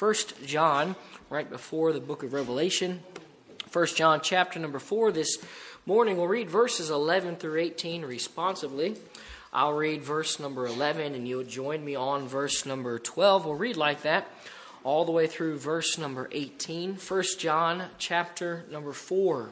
1 John, right before the book of Revelation. 1 John chapter number 4. This morning we'll read verses 11 through 18 responsively. I'll read verse number 11 and you'll join me on verse number 12. We'll read like that all the way through verse number 18. 1 John chapter number 4.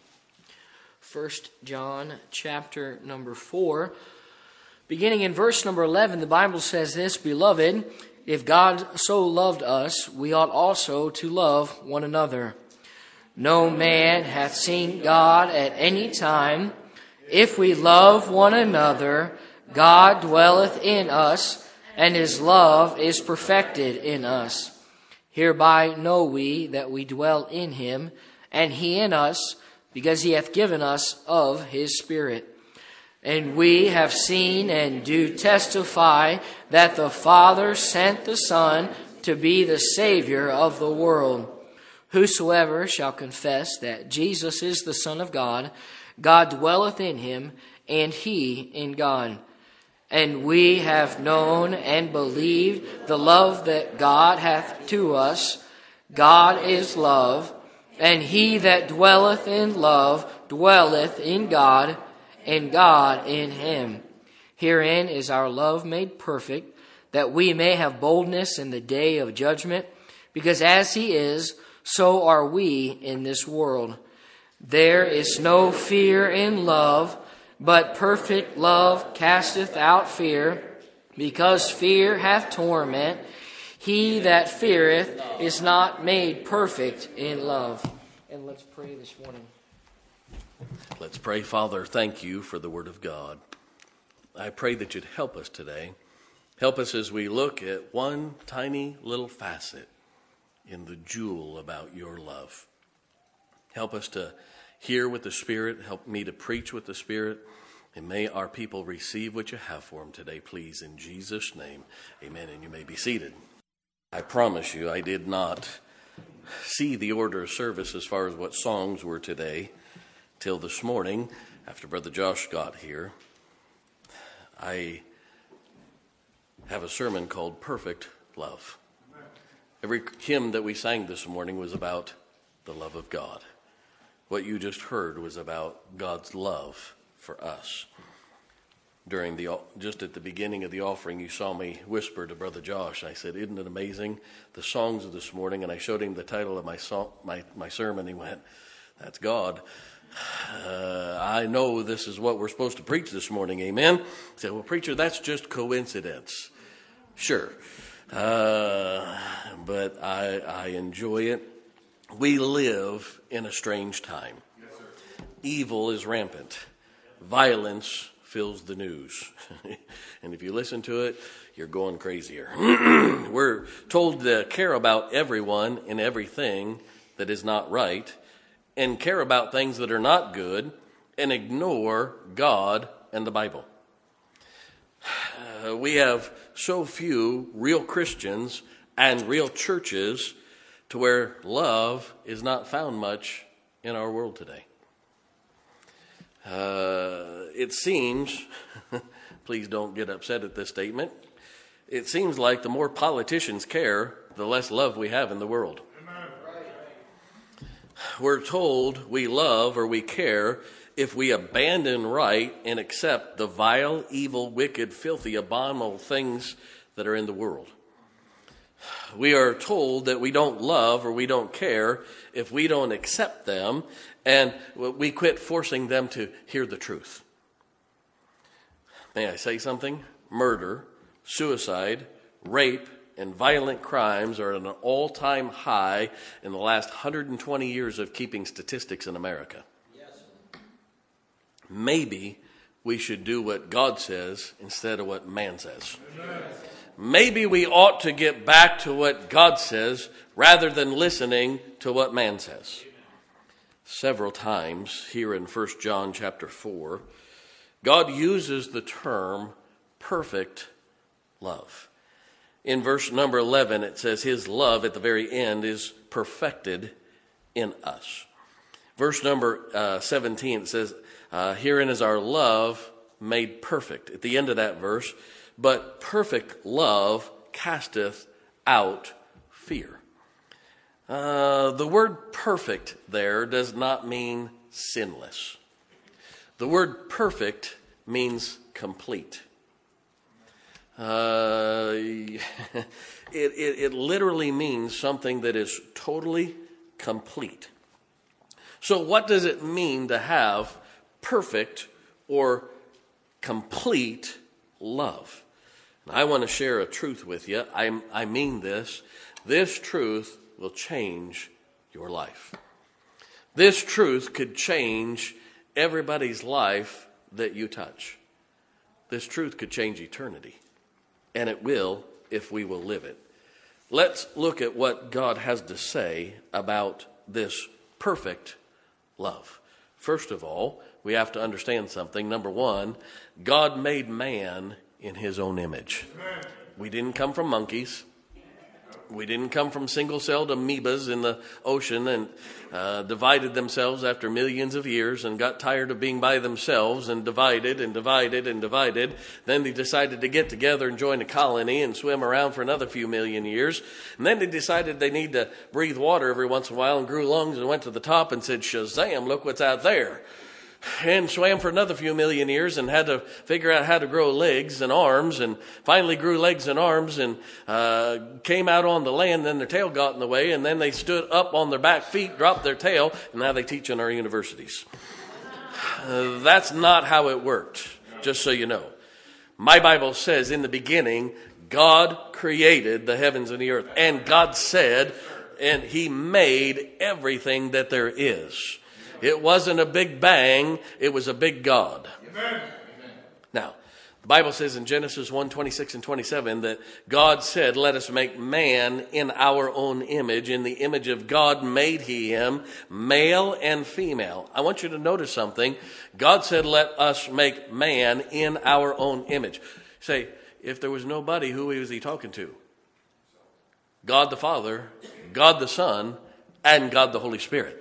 1 John chapter number 4. Beginning in verse number 11, the Bible says this, "Beloved, if God so loved us, we ought also to love one another. No man hath seen God at any time. If we love one another, God dwelleth in us, and his love is perfected in us. Hereby know we that we dwell in him, and he in us, because he hath given us of his Spirit. And we have seen and do testify that the Father sent the Son to be the Savior of the world. Whosoever shall confess that Jesus is the Son of God, God dwelleth in him, and he in God. And we have known and believed the love that God hath to us. God is love, and he that dwelleth in love dwelleth in God, and God in him. Herein is our love made perfect, that we may have boldness in the day of judgment, because as he is, so are we in this world. There is no fear in love, but perfect love casteth out fear, because fear hath torment. He that feareth is not made perfect in love." And let's pray this morning. Let's pray. Father, thank you for the Word of God. I pray that you'd help us today. Help us as we look at one tiny little facet in the jewel about your love. Help us to hear with the Spirit. Help me to preach with the Spirit. And may our people receive what you have for them today, please. In Jesus' name, amen. And you may be seated. I promise you, I did not see the order of service as far as what songs were today till this morning after Brother Josh got here. I have a sermon called Perfect Love. Every hymn that we sang this morning was about the love of God. What you just heard was about God's love for us. Just at the beginning of the offering, you saw me whisper to Brother Josh. I said, "Isn't it amazing, the songs of this morning?" And I showed him the title of my sermon. He went, "That's God. I know this is what we're supposed to preach this morning." Amen. I said, "Well, preacher, that's just coincidence." Sure. But I enjoy it. We live in a strange time. Yes, sir. Evil is rampant. Violence fills the news. And if you listen to it, you're going crazier. We're told to care about everyone and everything that is not right, and care about things that are not good, and ignore God and the Bible. We have so few real Christians and real churches to where love is not found much in our world today. It seems, please don't get upset at this statement, it seems like the more politicians care, the less love we have in the world. We're told we love or we care if we abandon right and accept the vile, evil, wicked, filthy, abominable things that are in the world. We are told that we don't love or we don't care if we don't accept them and we quit forcing them to hear the truth. May I say something? Murder, suicide, rape, and violent crimes are at an all-time high in the last 120 years of keeping statistics in America. Yes. Maybe we should do what God says instead of what man says. Amen. Maybe we ought to get back to what God says rather than listening to what man says. Several times here in 1 John chapter 4, God uses the term perfect love. In verse number 11, it says his love at the very end is perfected in us. Verse number 17, it says, herein is our love made perfect. At the end of that verse, but perfect love casteth out fear. The word perfect there does not mean sinless. The word perfect means complete. It literally means something that is totally complete. So what does it mean to have perfect or complete love? And I want to share a truth with you. I mean this. This truth will change your life. This truth could change everybody's life that you touch. This truth could change eternity. And it will if we will live it. Let's look at what God has to say about this perfect love. First of all, we have to understand something. Number one, God made man in his own image. We didn't come from monkeys. We didn't come from single-celled amoebas in the ocean and divided themselves after millions of years and got tired of being by themselves and divided and divided and divided. Then they decided to get together and join a colony and swim around for another few million years. And then they decided they need to breathe water every once in a while and grew lungs and went to the top and said, Shazam, look what's out there. And swam for another few million years and had to figure out how to grow legs and arms, and finally grew legs and arms and came out on the land. Then their tail got in the way, and then they stood up on their back feet, dropped their tail, and now they teach in our universities. That's not how it worked, just so you know. My Bible says in the beginning, God created the heavens and the earth. And God said, and he made everything that there is. It wasn't a big bang, it was a big God. Amen. Now, the Bible says in Genesis 1:26 and 27 that God said, let us make man in our own image. In the image of God made he him, male and female. I want you to notice something. God said, let us make man in our own image. Say, if there was nobody, who was he talking to? God the Father, God the Son, and God the Holy Spirit.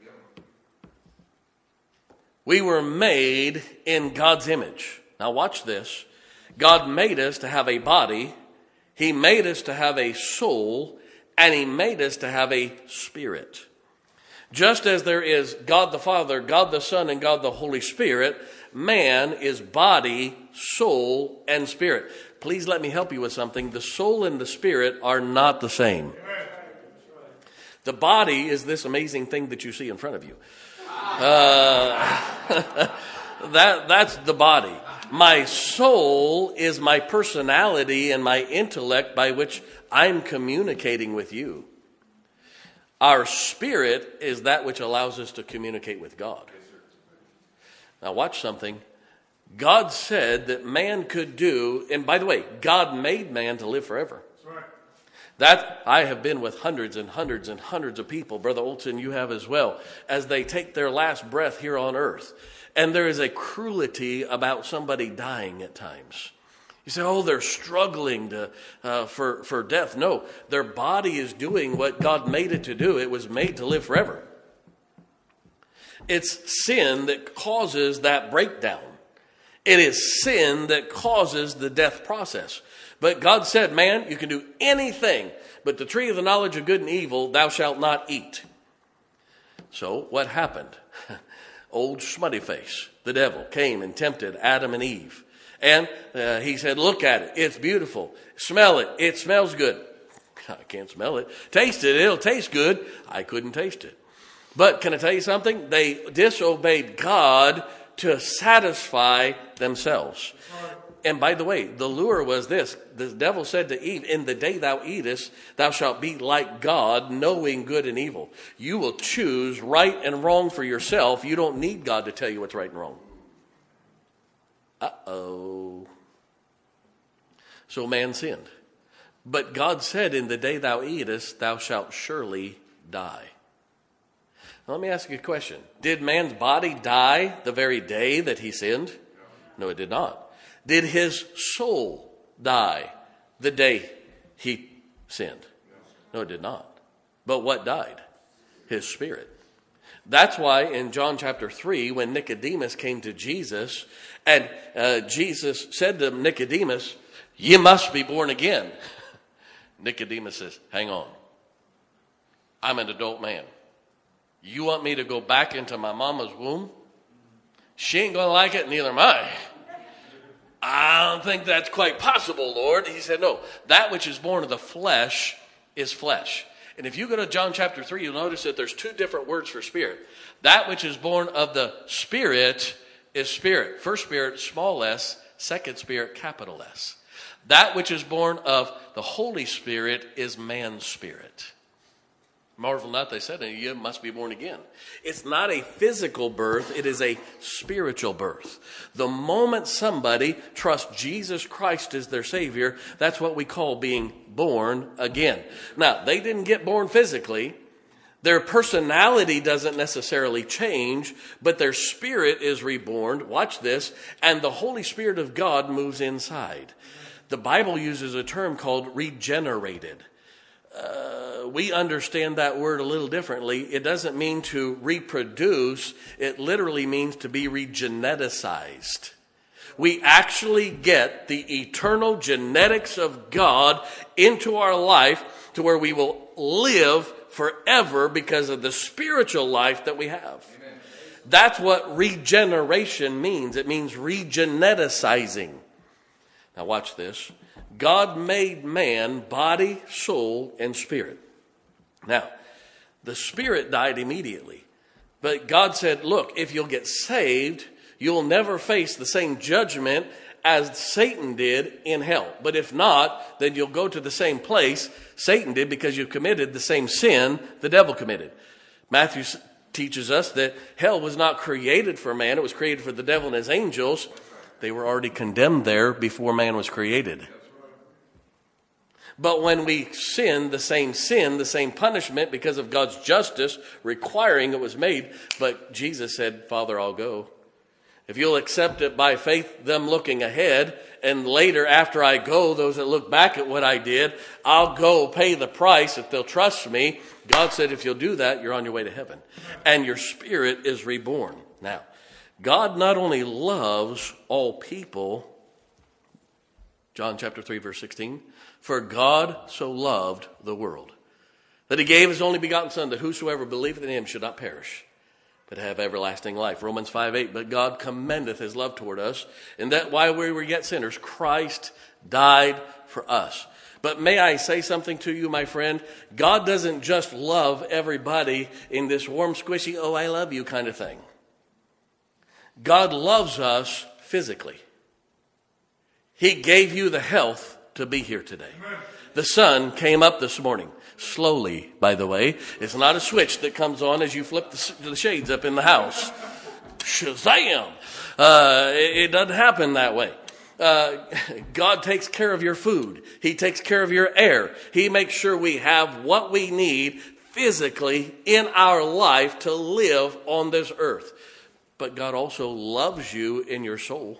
We were made in God's image. Now watch this. God made us to have a body. He made us to have a soul. And he made us to have a spirit. Just as there is God the Father, God the Son, and God the Holy Spirit, man is body, soul, and spirit. Please let me help you with something. The soul and the spirit are not the same. The body is this amazing thing that you see in front of you. That's the body. My soul is my personality and my intellect by which I'm communicating with you. Our spirit is that which allows us to communicate with God. Now watch something. God said that man could do, and by the way, God made man to live forever. That I have been with hundreds and hundreds and hundreds of people, Brother Olson, you have as well, as they take their last breath here on earth. And there is a cruelty about somebody dying at times. You say, oh, they're struggling for death. No, their body is doing what God made it to do. It was made to live forever. It's sin that causes that breakdown. It is sin that causes the death process. But God said, man, you can do anything, but the tree of the knowledge of good and evil thou shalt not eat. So what happened? Old smutty face, the devil, came and tempted Adam and Eve. And he said, look at it. It's beautiful. Smell it. It smells good. I can't smell it. Taste it. It'll taste good. I couldn't taste it. But can I tell you something? They disobeyed God to satisfy themselves. And by the way, the lure was this. The devil said to Eve, in the day thou eatest, thou shalt be like God, knowing good and evil. You will choose right and wrong for yourself. You don't need God to tell you what's right and wrong. Uh-oh. So man sinned. But God said, in the day thou eatest, thou shalt surely die. Now, let me ask you a question. Did man's body die the very day that he sinned? No, it did not. Did his soul die the day he sinned? No, it did not. But what died? His spirit. That's why in John chapter 3, when Nicodemus came to Jesus, and Jesus said to Nicodemus, you must be born again. Nicodemus says, hang on. I'm an adult man. You want me to go back into my mama's womb? She ain't going to like it, neither am I. I don't think that's quite possible, Lord. He said, no, that which is born of the flesh is flesh. And if you go to John chapter 3, you'll notice that there's two different words for spirit. That which is born of the Spirit is spirit. First spirit, small s. Second spirit, capital S. That which is born of the Holy Spirit is man's spirit. Marvel not, they said, you must be born again. It's not a physical birth, it is a spiritual birth. The moment somebody trusts Jesus Christ as their Savior, that's what we call being born again. Now, they didn't get born physically. Their personality doesn't necessarily change, but their spirit is reborn. Watch this. And the Holy Spirit of God moves inside. The Bible uses a term called regenerated. We understand that word a little differently. It doesn't mean to reproduce. It literally means to be regeneticized. We actually get the eternal genetics of God into our life to where we will live forever because of the spiritual life that we have. Amen. That's what regeneration means. It means regeneticizing. Now watch this. God made man body, soul, and spirit. Now, the spirit died immediately. But God said, look, if you'll get saved, you'll never face the same judgment as Satan did in hell. But if not, then you'll go to the same place Satan did because you committed the same sin the devil committed. Matthew teaches us that hell was not created for man. It was created for the devil and his angels. They were already condemned there before man was created. But when we sin, the same punishment because of God's justice requiring it was made. But Jesus said, Father, I'll go. If you'll accept it by faith, them looking ahead, and later after I go, those that look back at what I did, I'll go pay the price if they'll trust me. God said, if you'll do that, you're on your way to heaven. And your spirit is reborn. Now, God not only loves all people, John chapter 3, verse 16, for God so loved the world, that he gave his only begotten Son, that whosoever believeth in him should not perish, but have everlasting life. Romans 5:8, but God commendeth his love toward us, and that while we were yet sinners, Christ died for us. But may I say something to you, my friend? God doesn't just love everybody in this warm, squishy, oh, I love you kind of thing. God loves us physically. He gave you the health to be here today. The sun came up this morning. Slowly, by the way. It's not a switch that comes on as you flip the shades up in the house. Shazam! It doesn't happen that way. God takes care of your food. He takes care of your air. He makes sure we have what we need physically in our life to live on this earth. But God also loves you in your soul.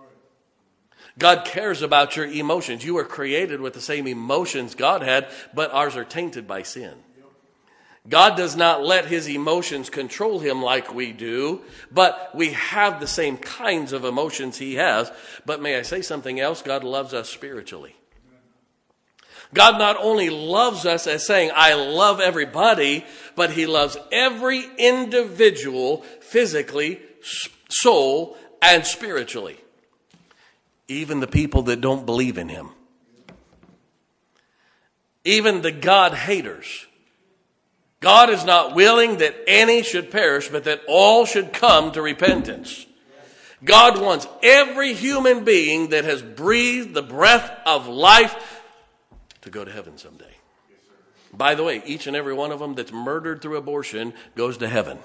God cares about your emotions. You were created with the same emotions God had, but ours are tainted by sin. God does not let his emotions control him like we do, but we have the same kinds of emotions he has. But may I say something else? God loves us spiritually. God not only loves us as saying, I love everybody, but he loves every individual physically, soul, and spiritually. Even the people that don't believe in him. Even the God haters. God is not willing that any should perish, but that all should come to repentance. God wants every human being that has breathed the breath of life to go to heaven someday. By the way, each and every one of them that's murdered through abortion goes to heaven.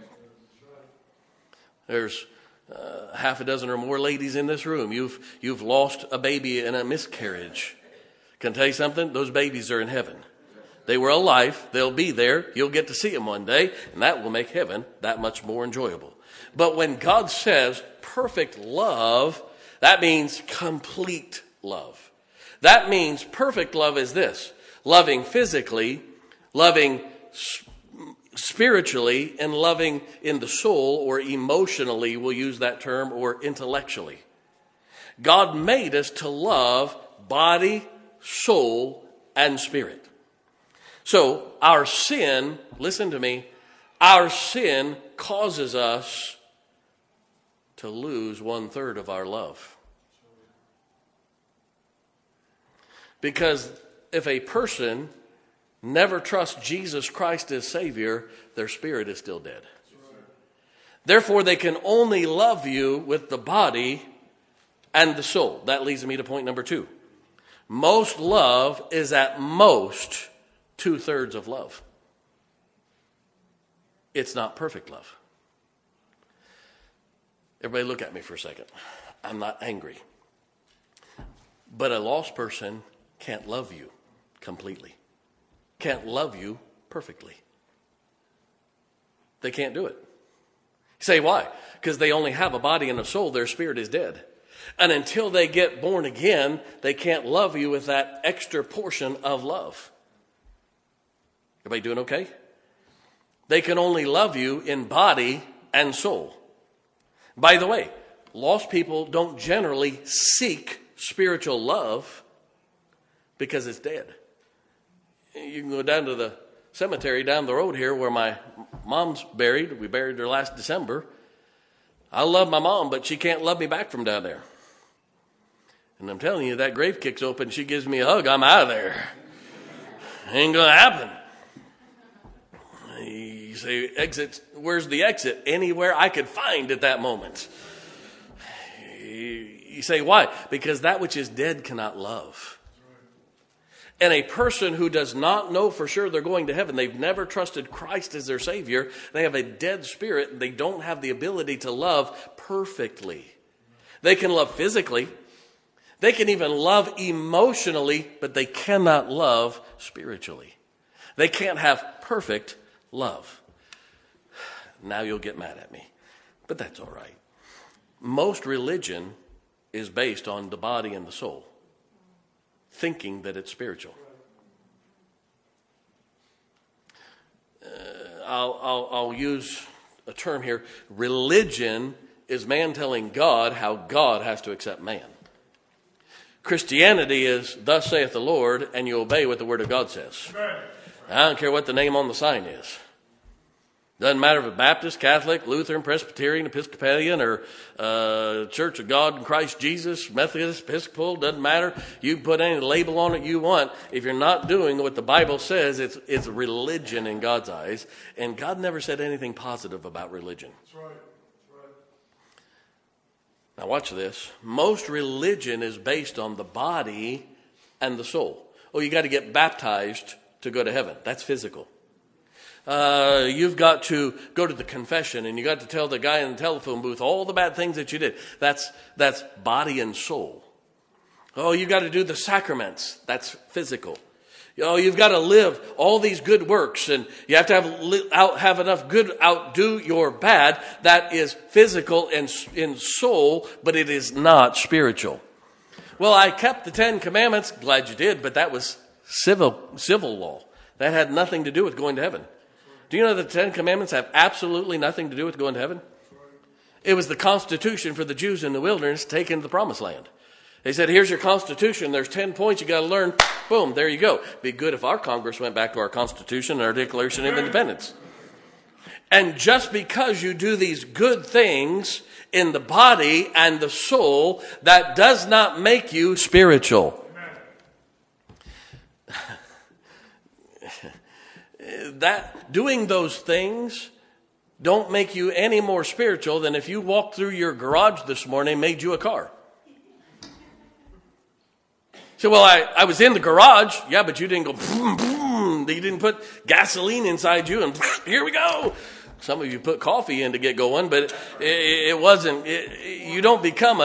There's half a dozen or more ladies in this room. You've lost a baby in a miscarriage. Can I tell you something? Those babies are in heaven. They were alive. They'll be there. You'll get to see them one day, and that will make heaven that much more enjoyable. But when God says perfect love, that means complete love. That means perfect love is this: loving physically, loving spiritually, and loving in the soul, or emotionally, we'll use that term, or intellectually. God made us to love body, soul, and spirit. So our sin, listen to me, our sin causes us to lose 1/3 of our love. Because if a person never trusts Jesus Christ as Savior, their spirit is still dead. Therefore, they can only love you with the body and the soul. That leads me to point number 2. Most love is at most 2/3 of love. It's not perfect love. Everybody look at me for a second. I'm not angry. But a lost person can't love you completely. Can't love you perfectly. They can't do it. You say, why? Because they only have a body and a soul. Their spirit is dead. And until they get born again, they can't love you with that extra portion of love. Everybody doing okay? They can only love you in body and soul. By the way, lost people don't generally seek spiritual love because it's dead. You can go down to the cemetery down the road here where my mom's buried. We buried her last December. I love my mom, but she can't love me back from down there. And I'm telling you, that grave kicks open, she gives me a hug, I'm out of there. Ain't gonna happen. You say, exit, where's the exit? Anywhere I could find at that moment. You say, why? Because that which is dead cannot love. And a person who does not know for sure they're going to heaven, they've never trusted Christ as their Savior, they have a dead spirit, and they don't have the ability to love perfectly. They can love physically, they can even love emotionally, but they cannot love spiritually. They can't have perfect love. Now you'll get mad at me, but that's all right. Most religion is based on the body and the soul, thinking that it's spiritual. I'll use a term here. Religion is man telling God how God has to accept man. Christianity is, thus saith the Lord, and you obey what the Word of God says. I don't care what the name on the sign is. Doesn't matter if it's Baptist, Catholic, Lutheran, Presbyterian, Episcopalian, or Church of God in Christ Jesus, Methodist, Episcopal, doesn't matter. You can put any label on it you want. If you're not doing what the Bible says, it's religion in God's eyes. And God never said anything positive about religion. That's right. Now watch this. Most religion is based on the body and the soul. Oh, you got to get baptized to go to heaven. That's physical. You've got to go to the confession and you got to tell the guy in the telephone booth all the bad things that you did. That's body and soul. Oh, you got to do the sacraments. That's physical. Oh, you've got to live all these good works, and you have to have enough good outdo your bad. That is physical and in soul, but it is not spiritual. Well, I kept the 10 Commandments. Glad you did, but that was civil law. That had nothing to do with going to heaven. Do you know that the 10 Commandments have absolutely nothing to do with going to heaven? It was the constitution for the Jews in the wilderness taken to the promised land. They said, here's your constitution. There's 10 points you got to learn. Boom, there you go. Be good if our Congress went back to our constitution and our Declaration of Independence. And just because you do these good things in the body and the soul, that does not make you spiritual. That doing those things don't make you any more spiritual than if you walked through your garage this morning and made you a car. So, well, I was in the garage. Yeah, but you didn't go, boom, boom. You didn't put gasoline inside you and here we go. Some of you put coffee in to get going, but it wasn't. You don't become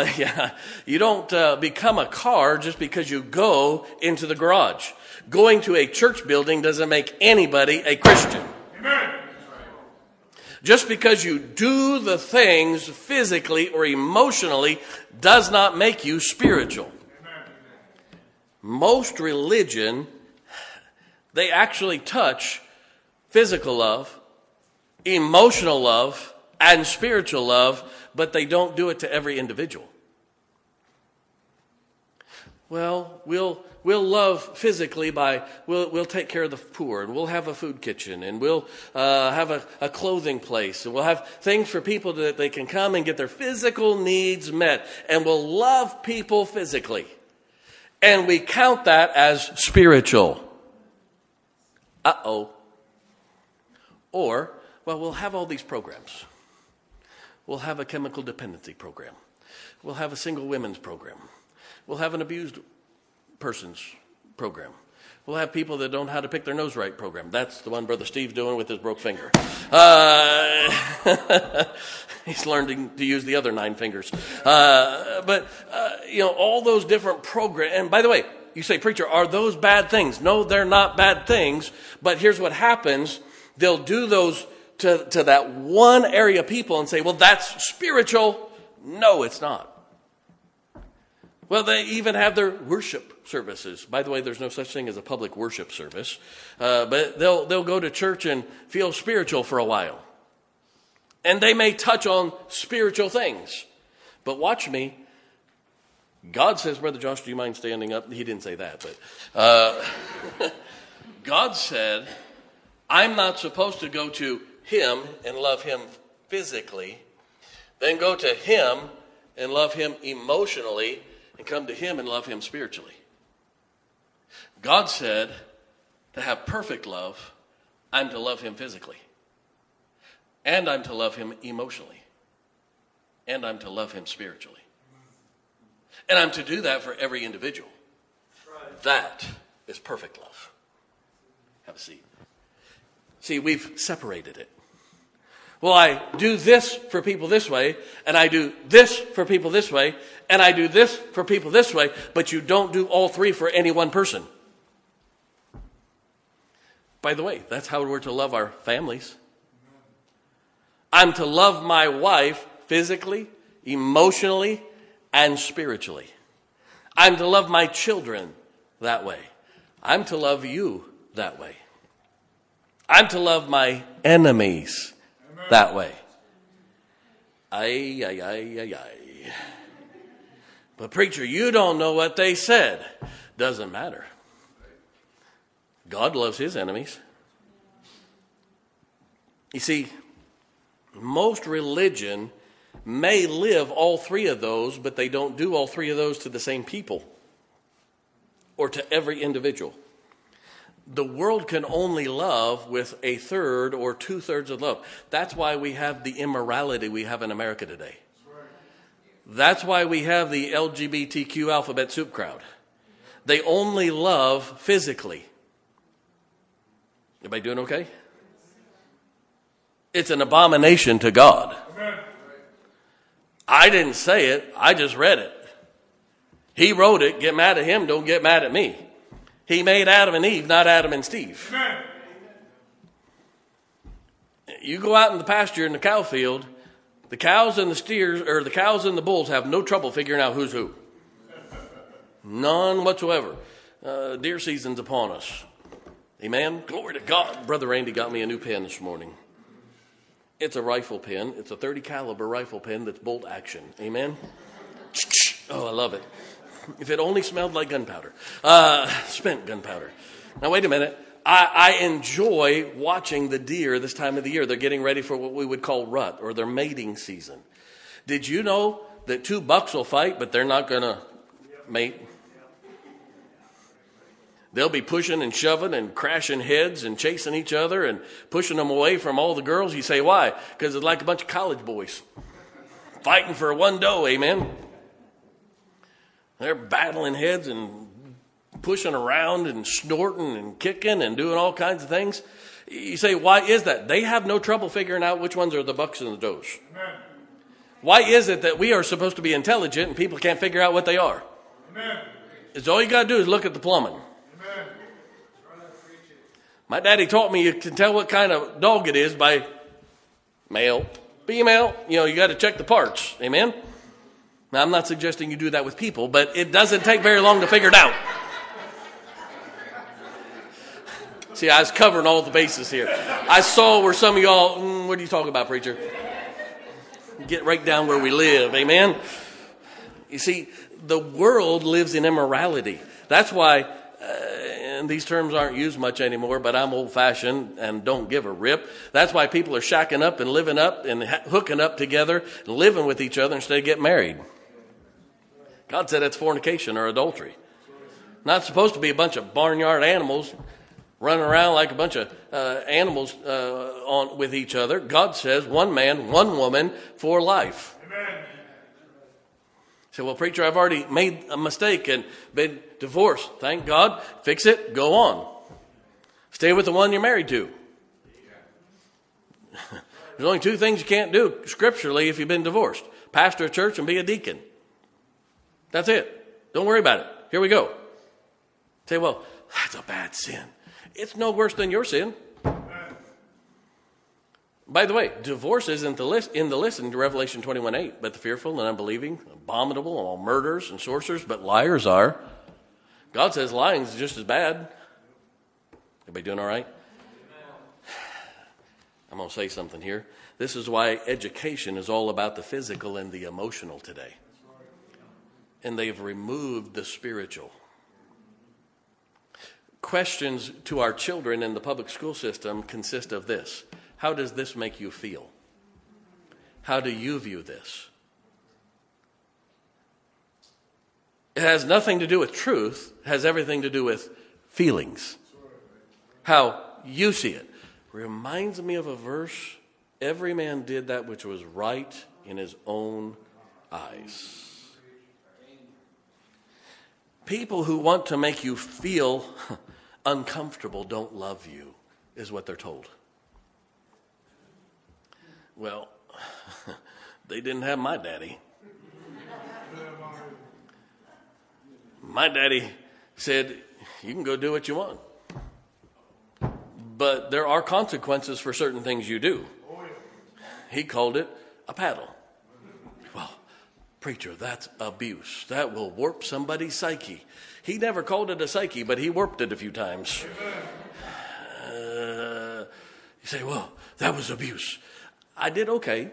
a car just because you go into the garage. Going to a church building doesn't make anybody a Christian. Amen. Just because you do the things physically or emotionally does not make you spiritual. Most religion, they actually touch physical love, emotional love, and spiritual love, but they don't do it to every individual. Well, we'll love physically by we'll take care of the poor, and we'll have a food kitchen, and we'll have a clothing place, and we'll have things for people that they can come and get their physical needs met, and we'll love people physically. And we count that as spiritual. Uh-oh. Or, well, we'll have all these programs. We'll have a chemical dependency program. We'll have a single women's program. We'll have an abused person's program. We'll have people that don't know how to pick their nose right program. That's the one Brother Steve's doing with his broke finger. He's learning to use the other 9 fingers. But all those different programs. And by the way, you say, preacher, are those bad things? No, they're not bad things. But here's what happens. They'll do those to that one area of people and say, well, that's spiritual. No, it's not. Well, they even have their worship services. By the way, there's no such thing as a public worship service. But they'll go to church and feel spiritual for a while. And they may touch on spiritual things. But watch me. God says, Brother Josh, do you mind standing up? He didn't say that, but God said, I'm not supposed to go to him and love him physically, then go to him and love him emotionally, and come to him and love him spiritually. God said, to have perfect love, I'm to love him physically. And I'm to love him emotionally. And I'm to love him spiritually. And I'm to do that for every individual. That is perfect love. Have a seat. See, we've separated it. Well, I do this for people this way, and I do this for people this way, and I do this for people this way, but you don't do all three for any one person. By the way, that's how we're to love our families. I'm to love my wife physically, emotionally, and spiritually. I'm to love my children that way. I'm to love you that way. I'm to love my enemies that way. Ay. But preacher, you don't know what they said. Doesn't matter. God loves his enemies. You see, most religion may live all three of those, but they don't do all three of those to the same people or to every individual. The world can only love with a third or 2/3 of love. That's why we have the immorality we have in America today. That's why we have the LGBTQ alphabet soup crowd. They only love physically. Everybody doing okay? It's an abomination to God. I didn't say it. I just read it. He wrote it. Get mad at him. Don't get mad at me. He made Adam and Eve, not Adam and Steve. Amen. You go out in the pasture in the cow field, the cows and the steers, or the cows and the bulls have no trouble figuring out who's who. None whatsoever. Deer season's upon us. Amen. Glory to God. Brother Randy got me a new pen this morning. It's a rifle pen. It's a .30 caliber rifle pen that's bolt action. Amen. Oh, I love it. If it only smelled like gunpowder. Spent gunpowder. Now, wait a minute. I enjoy watching the deer this time of the year. They're getting ready for what we would call rut, or their mating season. Did you know that 2 bucks will fight, but they're not going to mate? They'll be pushing and shoving and crashing heads and chasing each other and pushing them away from all the girls. You say, why? Because it's like a bunch of college boys fighting for one doe, amen? They're battling heads and pushing around and snorting and kicking and doing all kinds of things. You say, why is that? They have no trouble figuring out which ones are the bucks and the does. Amen. Why is it that we are supposed to be intelligent and people can't figure out what they are? Amen. It's all you got to do is look at the plumbing. Amen. My daddy taught me you can tell what kind of dog it is by male, female. You got to check the parts. Amen. Now, I'm not suggesting you do that with people, but it doesn't take very long to figure it out. See, I was covering all the bases here. I saw where some of y'all, what are you talking about, preacher? Get right down where we live, amen? You see, the world lives in immorality. That's why, and these terms aren't used much anymore, but I'm old-fashioned and don't give a rip. That's why people are shacking up and living up and hooking up together and living with each other instead of getting married. God said it's fornication or adultery. Not supposed to be a bunch of barnyard animals running around like a bunch of animals with each other. God says one man, one woman for life. Amen. Say, well, preacher, I've already made a mistake and been divorced. Thank God. Fix it. Go on. Stay with the one you're married to. There's only two things you can't do scripturally if you've been divorced. Pastor a church and be a deacon. That's it. Don't worry about it. Here we go. Say, well, that's a bad sin. It's no worse than your sin. By the way, divorce isn't in the list in Revelation 21:8, but the fearful and unbelieving, abominable, all murderers and sorcerers, but liars are. God says lying is just as bad. Everybody doing all right? I'm going to say something here. This is why education is all about the physical and the emotional today. And they've removed the spiritual. Questions to our children in the public school system consist of this. How does this make you feel? How do you view this? It has nothing to do with truth. It has everything to do with feelings. How you see it. Reminds me of a verse. Every man did that which was right in his own eyes. People who want to make you feel uncomfortable don't love you, is what they're told. Well, they didn't have my daddy. My daddy said, you can go do what you want. But there are consequences for certain things you do. He called it a paddle. Well, preacher, that's abuse. That will warp somebody's psyche. He never called it a psyche, but he warped it a few times. You say, well, that was abuse. I did okay.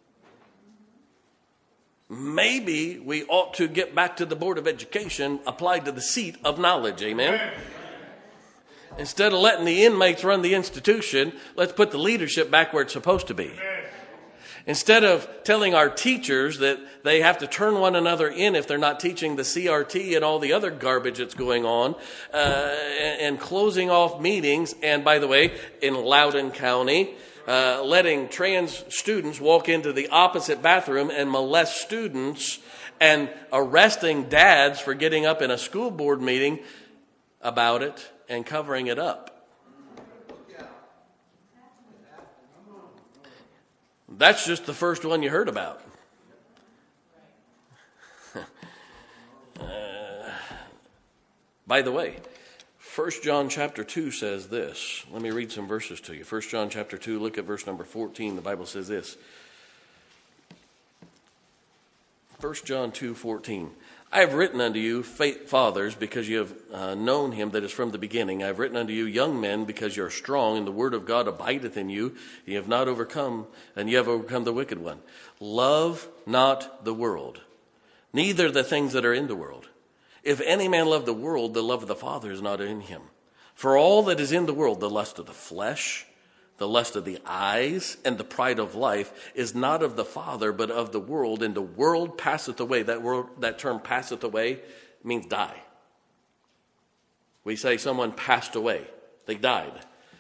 Maybe we ought to get back to the Board of Education applied to the seat of knowledge. Amen? Instead of letting the inmates run the institution, let's put the leadership back where it's supposed to be. Instead of telling our teachers that they have to turn one another in if they're not teaching the CRT and all the other garbage that's going on, and closing off meetings, and by the way, in Loudoun County, letting trans students walk into the opposite bathroom and molest students, and arresting dads for getting up in a school board meeting about it and covering it up. That's just the first one you heard about. By the way, 1 John chapter 2 says this. Let me read some verses to you. 1 John chapter 2, look at verse number 14. The Bible says this. 1 John 2:14. I have written unto you, fathers, because you have known him that is from the beginning. I have written unto you, young men, because you are strong, and the word of God abideth in you. You have not overcome, and you have overcome the wicked one. Love not the world, neither the things that are in the world. If any man love the world, the love of the Father is not in him. For all that is in the world, the lust of the flesh, the lust of the eyes, and the pride of life is not of the Father, but of the world. And the world passeth away. That term passeth away means die. We say someone passed away. They died.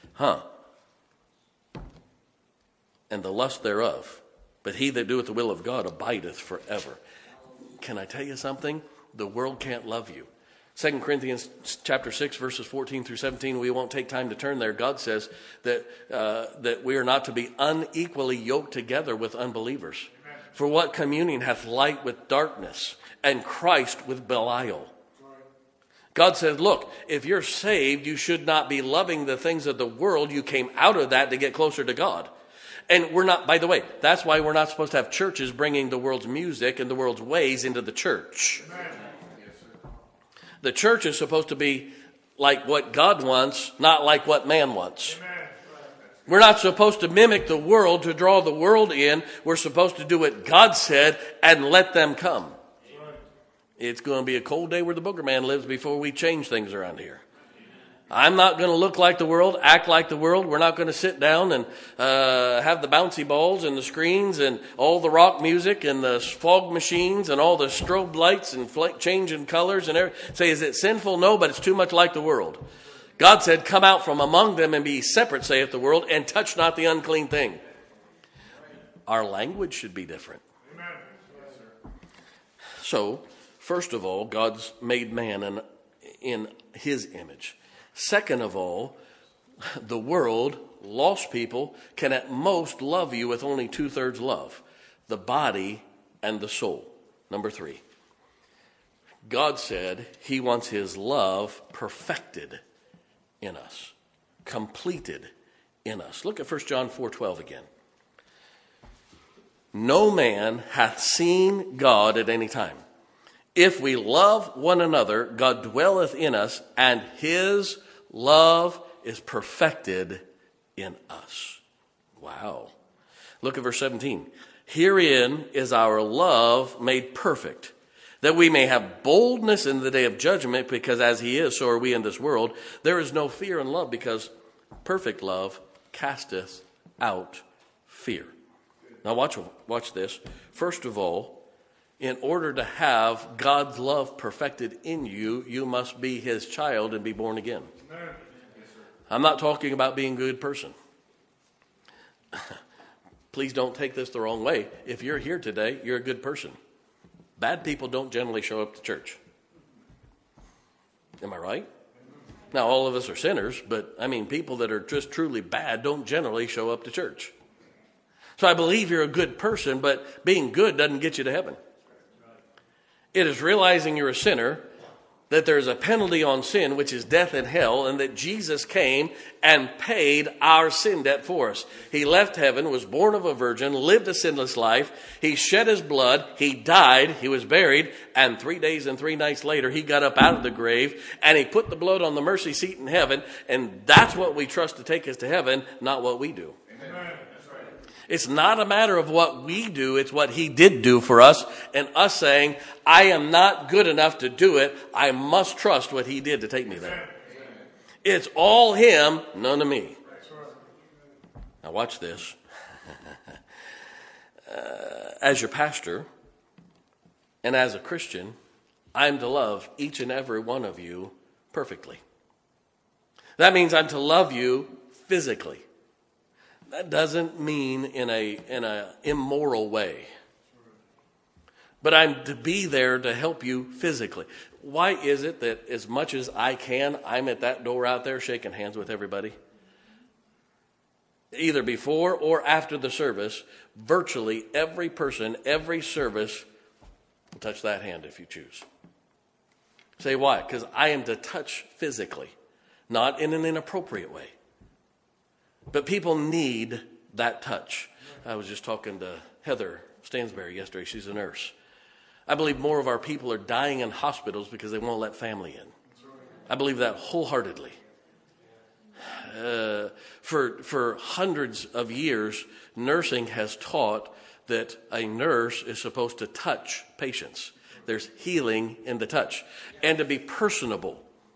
And the lust thereof. But he that doeth the will of God abideth forever. Can I tell you something? The world can't love you. 2 Corinthians chapter 6, verses 14 through 17, we won't take time to turn there. God says that we are not to be unequally yoked together with unbelievers. Amen. For what communion hath light with darkness, and Christ with Belial? God says, look, if you're saved, you should not be loving the things of the world. You came out of that to get closer to God. And we're not, by the way, that's why we're not supposed to have churches bringing the world's music and the world's ways into the church. Amen. The church is supposed to be like what God wants, not like what man wants. Amen. We're not supposed to mimic the world to draw the world in. We're supposed to do what God said and let them come. It's going to be a cold day where the booger man lives before we change things around here. I'm not going to look like the world, act like the world. We're not going to sit down and have the bouncy balls and the screens and all the rock music and the fog machines and all the strobe lights and changing colors and everything. Say, is it sinful? No, but it's too much like the world. God said, come out from among them and be separate, saith the world, and touch not the unclean thing. Our language should be different. So, first of all, God's made man in his image. Second of all, the world, lost people, can at most love you with only 2/3 love, the body and the soul. Number 3, God said he wants his love perfected in us, completed in us. Look at 1 John 4:12 again. No man hath seen God at any time. If we love one another, God dwelleth in us, and his love is perfected in us. Wow. Look at verse 17. Herein is our love made perfect, that we may have boldness in the day of judgment, because as he is, so are we in this world. There is no fear in love, because perfect love casteth out fear. Now watch this. First of all, in order to have God's love perfected in you, you must be his child and be born again. I'm not talking about being a good person. Please don't take this the wrong way. If you're here today, you're a good person. Bad people don't generally show up to church. Am I right? Now, all of us are sinners, but people that are just truly bad don't generally show up to church. So I believe you're a good person, but being good doesn't get you to heaven. It is realizing you're a sinner, that there's a penalty on sin, which is death and hell, and that Jesus came and paid our sin debt for us. He left heaven, was born of a virgin, lived a sinless life. He shed his blood. He died. He was buried. And 3 days and 3 nights later, he got up out of the grave, and he put the blood on the mercy seat in heaven. And that's what we trust to take us to heaven, not what we do. Amen. It's not a matter of what we do. It's what he did do for us, and us saying, I am not good enough to do it. I must trust what he did to take me there. It's all him, none of me. Now watch this. As your pastor and as a Christian, I'm to love each and every one of you perfectly. That means I'm to love you physically. That doesn't mean in a immoral way. But I'm to be there to help you physically. Why is it that as much as I can, I'm at that door out there shaking hands with everybody? Either before or after the service, virtually every person, every service will touch that hand if you choose. Say why? Because I am to touch physically, not in an inappropriate way. But people need that touch. I was just talking to Heather Stansberry yesterday. She's a nurse. I believe more of our people are dying in hospitals because they won't let family in. I believe that wholeheartedly. For hundreds of years, nursing has taught that a nurse is supposed to touch patients. There's healing in the touch. And to be personable.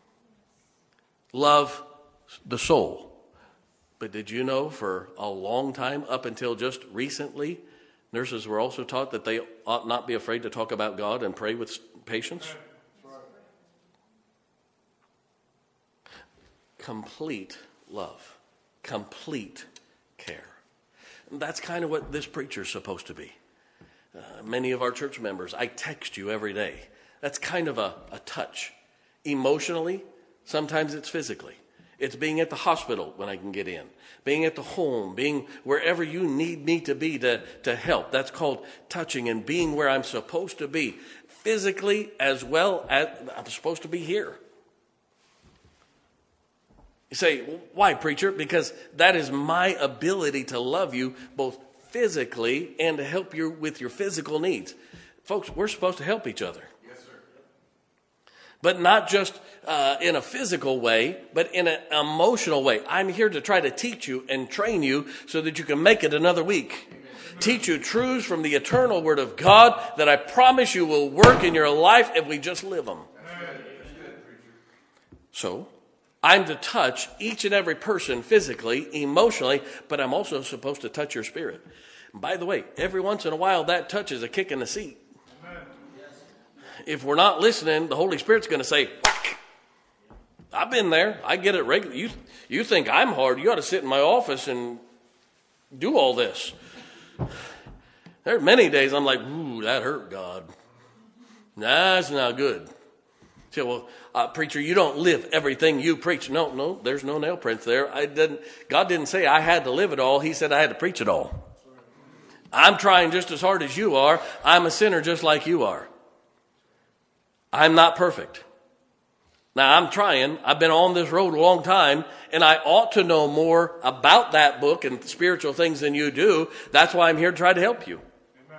Love the soul. But did you know for a long time, up until just recently, nurses were also taught that they ought not be afraid to talk about God and pray with patients? Complete love. Complete care. And that's kind of what this preacher's supposed to be. Many of our church members, I text you every day. That's kind of a touch. Emotionally, sometimes it's physically. It's being at the hospital when I can get in, being at the home, being wherever you need me to be to help. That's called touching, and being where I'm supposed to be, physically as well as I'm supposed to be here. You say, why, preacher? Because that is my ability to love you both physically and to help you with your physical needs. Folks, we're supposed to help each other. But not just in a physical way, but in an emotional way. I'm here to try to teach you and train you so that you can make it another week. teach you truths from the eternal Word of God that I promise you will work in your life if we just live them. So, I'm to touch each and every person physically, emotionally, but I'm also supposed to touch your spirit. And by the way, every once in a while, that touch is a kick in the seat. If we're not listening, the Holy Spirit's going to say, whack. I've been there. I get it regularly. You think I'm hard. You ought to sit in my office and do all this. There are many days I'm like, ooh, that hurt, God. Nah, that's not good. Say, well, preacher, you don't live everything you preach. No, there's no nail prints there. God didn't say I had to live it all. He said I had to preach it all. I'm trying just as hard as you are. I'm a sinner just like you are. I'm not perfect. Now, I'm trying. I've been on this road a long time, and I ought to know more about that book and spiritual things than you do. That's why I'm here to try to help you.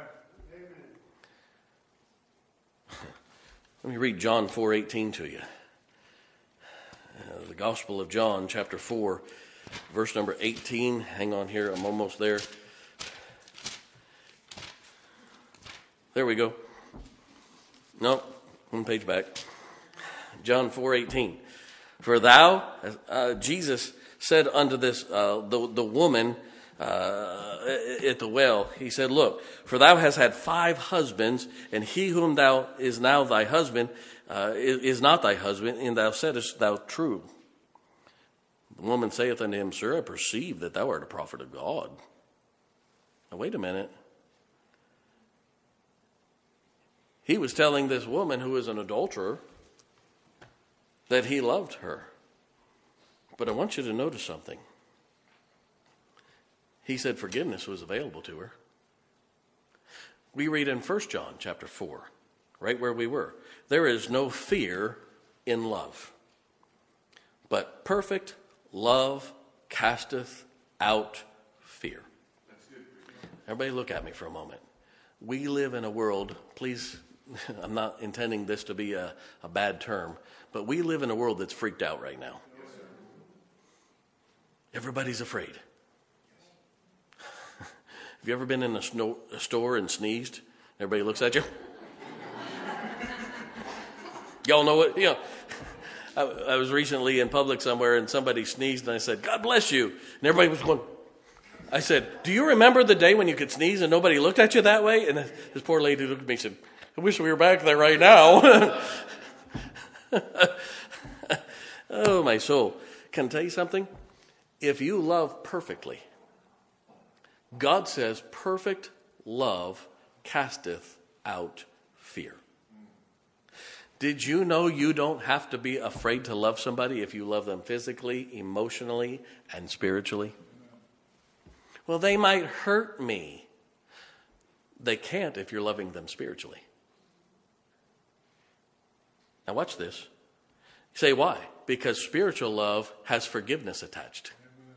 Let me read John 4:18 to you. The Gospel of John, chapter 4, verse number 18. Hang on here. I'm almost there. There we go. No, one page back. John 4:18. For thou, Jesus said unto this, the woman at the well, he said, look, for thou hast had 5 husbands, and he whom thou is now thy husband is not thy husband, and thou saidest thou true. The woman saith unto him, Sir, I perceive that thou art a prophet of God. Now wait a minute. He was telling this woman who is an adulterer that he loved her. But I want you to notice something. He said forgiveness was available to her. We read in 1 John chapter 4, right where we were. There is no fear in love, but perfect love casteth out fear. Everybody look at me for a moment. We live in a world, please, I'm not intending this to be a bad term, but we live in a world that's freaked out right now. Everybody's afraid. Have you ever been in a store and sneezed? Everybody looks at you. Y'all know what? You know, I was recently in public somewhere and somebody sneezed and I said, God bless you. And everybody was going. I said, do you remember the day when you could sneeze and nobody looked at you that way? And this poor lady looked at me and said, I wish we were back there right now. Oh, my soul. Can I tell you something? If you love perfectly, God says perfect love casteth out fear. Did you know you don't have to be afraid to love somebody if you love them physically, emotionally, and spiritually? Well, they might hurt me. They can't if you're loving them spiritually. Now watch this. You say, why? Because spiritual love has forgiveness attached.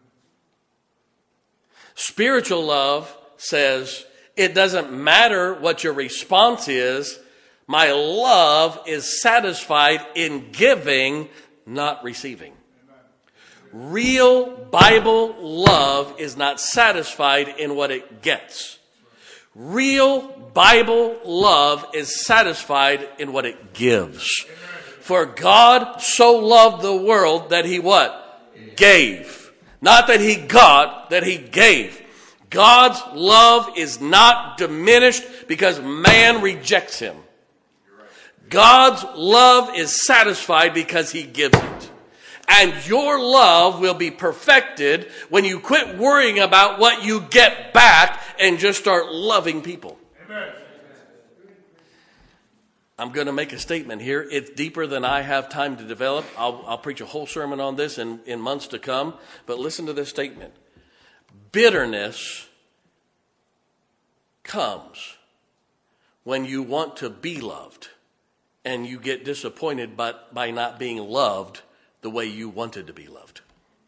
Spiritual love says, it doesn't matter what your response is. My love is satisfied in giving, not receiving. Real Bible love is not satisfied in what it gets. Real Bible love is satisfied in what it gives. For God so loved the world that he what? Gave. Not that he got, that he gave. God's love is not diminished because man rejects him. God's love is satisfied because he gives it. And your love will be perfected when you quit worrying about what you get back and just start loving people. Amen. I'm going to make a statement here. It's deeper than I have time to develop. I'll preach a whole sermon on this in months to come. But listen to this statement. Bitterness comes when you want to be loved and you get disappointed by not being loved the way you wanted to be loved.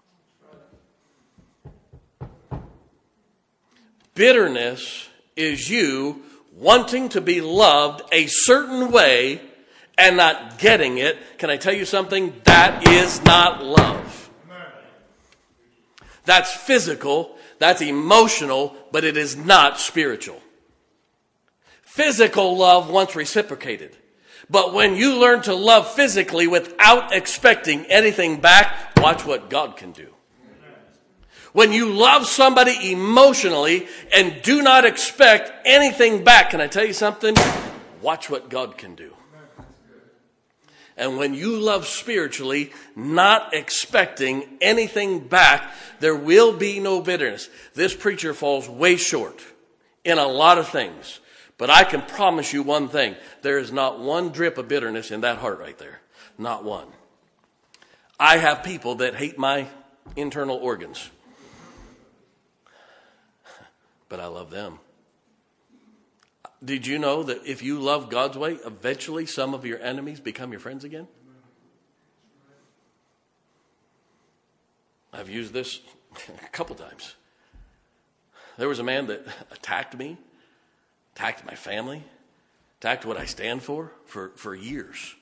Bitterness is you wanting to be loved a certain way and not getting it. Can I tell you something? That is not love. That's physical, that's emotional, but it is not spiritual. Physical love wants reciprocated. But when you learn to love physically without expecting anything back, watch what God can do. When you love somebody emotionally and do not expect anything back, can I tell you something? Watch what God can do. And when you love spiritually, not expecting anything back, there will be no bitterness. This preacher falls way short in a lot of things. But I can promise you one thing. There is not one drip of bitterness in that heart right there. Not one. I have people that hate my internal organs. But I love them. Did you know that if you love God's way, eventually some of your enemies become your friends again? I've used this a couple times. There was a man that attacked me, attacked my family, attacked what I stand for years.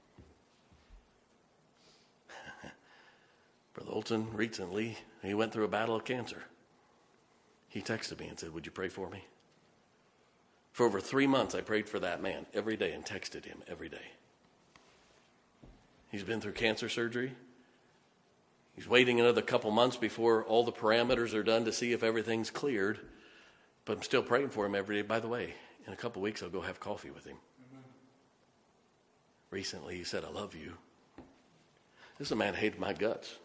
Brother Olson recently, he went through a battle of cancer. He texted me and said, "Would you pray for me?" For over 3 months, I prayed for that man every day and texted him every day. He's been through cancer surgery. He's waiting another couple months before all the parameters are done to see if everything's cleared. But I'm still praying for him every day. By the way, in a couple weeks, I'll go have coffee with him. Recently, he said, "I love you." This is a man who hated my guts.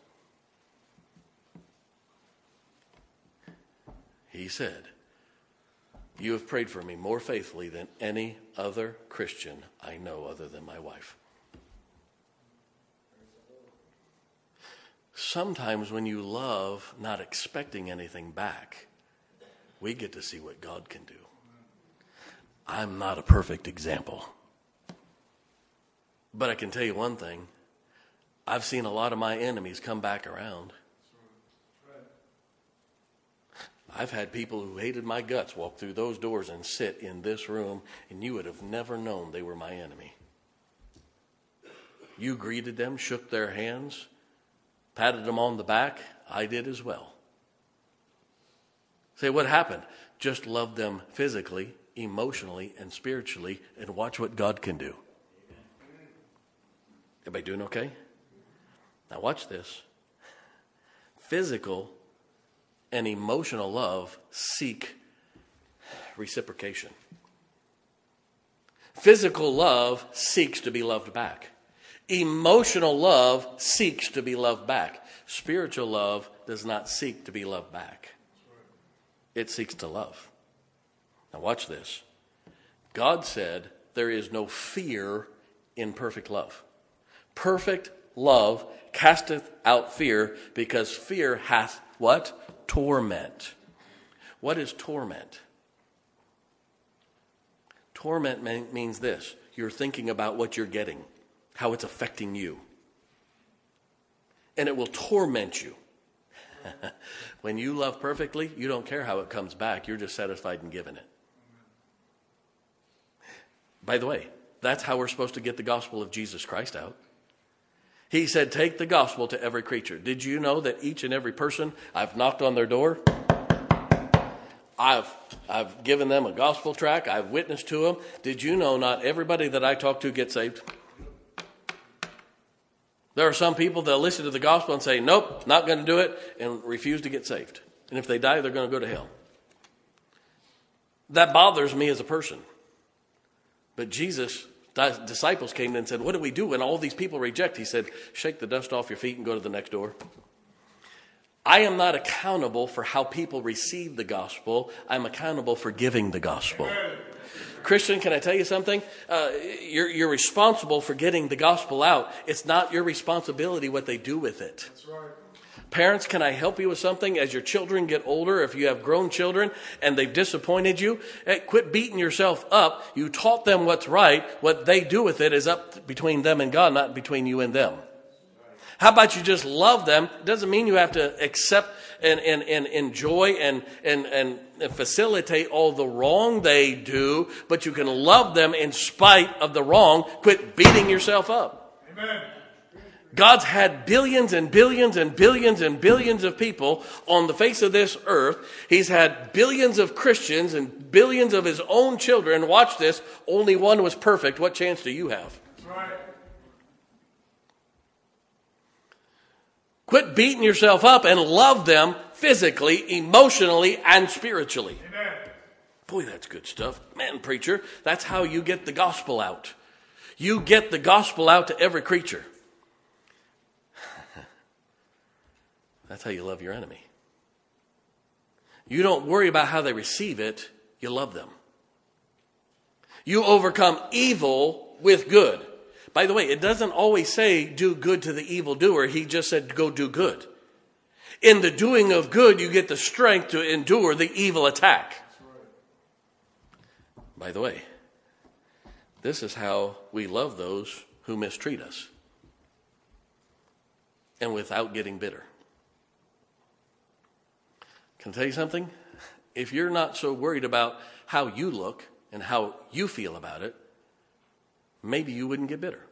He said, "You have prayed for me more faithfully than any other Christian I know other than my wife." Sometimes when you love not expecting anything back, we get to see what God can do. I'm not a perfect example. But I can tell you one thing. I've seen a lot of my enemies come back around. I've had people who hated my guts walk through those doors and sit in this room, and you would have never known they were my enemy. You greeted them, shook their hands, patted them on the back. I did as well. Say, what happened? Just love them physically, emotionally, and spiritually, and watch what God can do. Everybody doing okay? Now watch this. Physical and emotional love seek reciprocation. Physical love seeks to be loved back. Emotional love seeks to be loved back. Spiritual love does not seek to be loved back. It seeks to love. Now watch this. God said there is no fear in perfect love. Perfect love casteth out fear, because fear hath what? Torment. What is torment? Torment means this. You're thinking about what you're getting, how it's affecting you. And it will torment you. When you love perfectly, you don't care how it comes back. You're just satisfied in giving it. By the way, that's how we're supposed to get the gospel of Jesus Christ out. He said, take the gospel to every creature. Did you know that each and every person I've knocked on their door, I've given them a gospel tract, I've witnessed to them. Did you know not everybody that I talk to gets saved? There are some people that listen to the gospel and say, nope, not going to do it, and refuse to get saved. And if they die, they're going to go to hell. That bothers me as a person. But Jesus' disciples came in and said, what do we do when all these people reject? He said, shake the dust off your feet and go to the next door. I am not accountable for how people receive the gospel. I'm accountable for giving the gospel. Christian, can I tell you something? You're responsible for getting the gospel out. It's not your responsibility what they do with it. That's right. Parents, can I help you with something? As your children get older, if you have grown children and they've disappointed you, quit beating yourself up. You taught them what's right. What they do with it is up between them and God, not between you and them. How about you just love them? It doesn't mean you have to accept and enjoy and facilitate all the wrong they do, but you can love them in spite of the wrong. Quit beating yourself up. Amen. God's had billions and billions and billions and billions of people on the face of this earth. He's had billions of Christians and billions of his own children. Watch this. Only one was perfect. What chance do you have? That's right. Quit beating yourself up and love them physically, emotionally, and spiritually. Amen. Boy, that's good stuff. Man, preacher, that's how you get the gospel out. You get the gospel out to every creature. That's how you love your enemy. You don't worry about how they receive it. You love them. You overcome evil with good. By the way, it doesn't always say do good to the evildoer. He just said go do good. In the doing of good, you get the strength to endure the evil attack. By the way, this is how we love those who mistreat us. And without getting bitter. Can I tell you something? If you're not so worried about how you look and how you feel about it, maybe you wouldn't get bitter.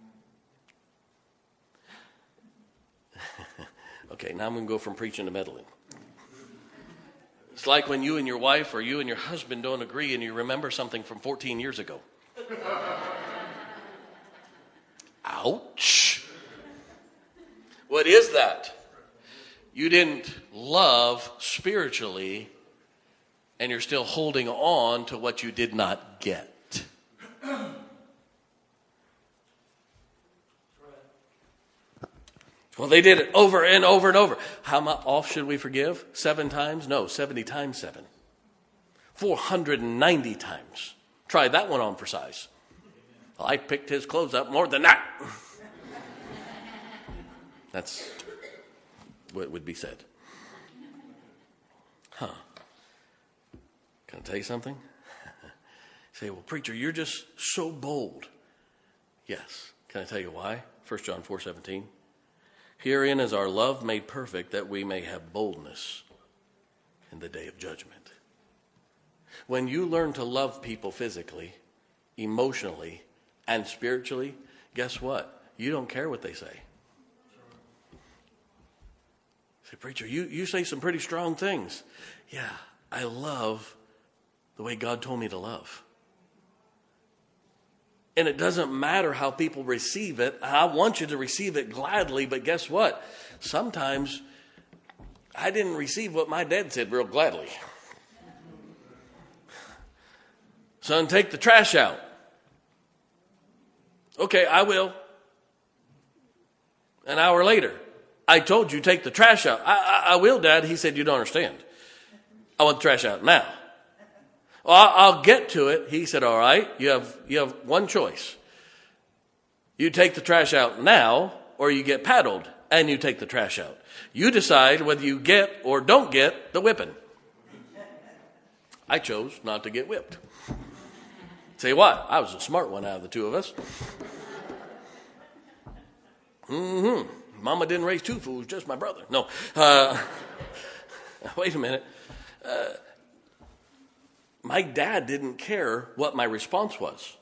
Okay, now I'm going to go from preaching to meddling. It's like when you and your wife or you and your husband don't agree and you remember something from 14 years ago. Ouch. What is that? You didn't love spiritually, and you're still holding on to what you did not get. Well, they did it over and over and over. How oft should we forgive? 7 times? No, 70 times 7. 490 times. Try that one on for size. Well, I picked his clothes up more than that. That's what would be said. Can I tell you something? Say, well, preacher, you're just so bold. Yes. Can I tell you why? 1 John 4:17. Herein is our love made perfect, that we may have boldness in the day of judgment. When you learn to love people physically, emotionally, and spiritually, guess what? You don't care what they say. Say, preacher, you say some pretty strong things. Yeah, I love the way God told me to love. And it doesn't matter how people receive it. I want you to receive it gladly, but guess what? Sometimes I didn't receive what my dad said real gladly. Son, take the trash out. Okay, I will. An hour later, I told you take the trash out. I will, Dad. He said, you don't understand. I want the trash out now. Well, I'll get to it. He said, all right, you have one choice. You take the trash out now, or you get paddled and you take the trash out. You decide whether you get or don't get the whipping. I chose not to get whipped. Say what? I was a smart one out of the two of us. Mama didn't raise 2 fools, just my brother. No. Wait a minute. My dad didn't care what my response was.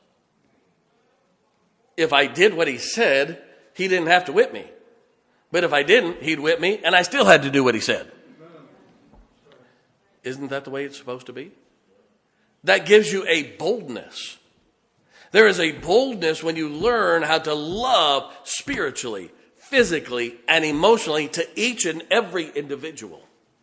If I did what he said, he didn't have to whip me. But if I didn't, he'd whip me, and I still had to do what he said. Isn't that the way it's supposed to be? That gives you a boldness. There is a boldness when you learn how to love spiritually, physically, and emotionally to each and every individual.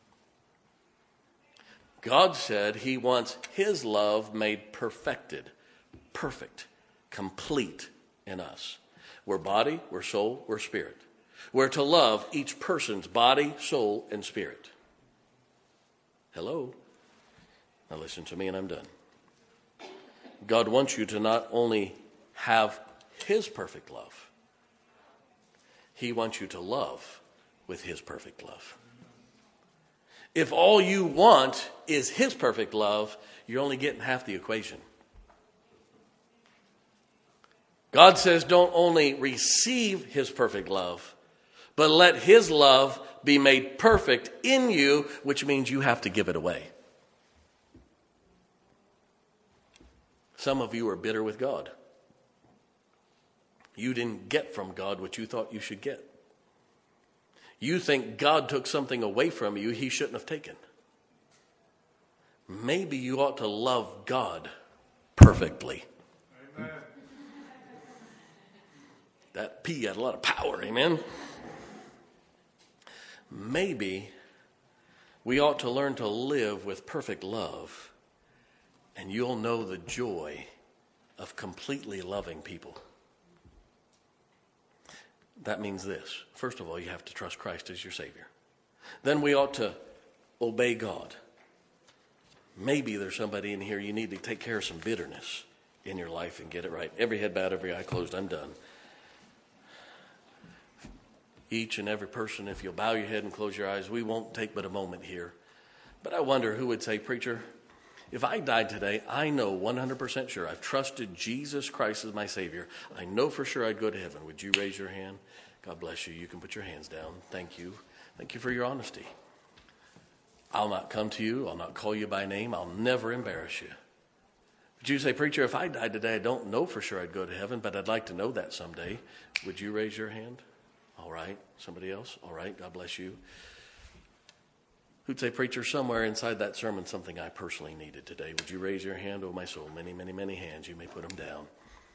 God said he wants his love made perfected, perfect, complete in us. We're body, we're soul, we're spirit. We're to love each person's body, soul, and spirit. Hello? Now listen to me and I'm done. God wants you to not only have his perfect love, he wants you to love with his perfect love. If all you want is his perfect love, you're only getting half the equation. God says don't only receive his perfect love, but let his love be made perfect in you, which means you have to give it away. Some of you are bitter with God. You didn't get from God what you thought you should get. You think God took something away from you he shouldn't have taken. Maybe you ought to love God perfectly. Amen. That P had a lot of power, amen? Maybe we ought to learn to live with perfect love, and you'll know the joy of completely loving people. That means this. First of all, you have to trust Christ as your Savior. Then we ought to obey God. Maybe there's somebody in here you need to take care of some bitterness in your life and get it right. Every head bowed, every eye closed, I'm done. Each and every person, if you'll bow your head and close your eyes, we won't take but a moment here. But I wonder who would say, preacher, if I died today, I know 100% sure I've trusted Jesus Christ as my Savior. I know for sure I'd go to heaven. Would you raise your hand? God bless you. You can put your hands down. Thank you. Thank you for your honesty. I'll not come to you. I'll not call you by name. I'll never embarrass you. But you say, preacher, if I died today, I don't know for sure I'd go to heaven, but I'd like to know that someday. Would you raise your hand? All right. Somebody else? All right. God bless you. Who'd say, preacher, somewhere inside that sermon, something I personally needed today. Would you raise your hand? Oh, my soul, many, many, many hands. You may put them down.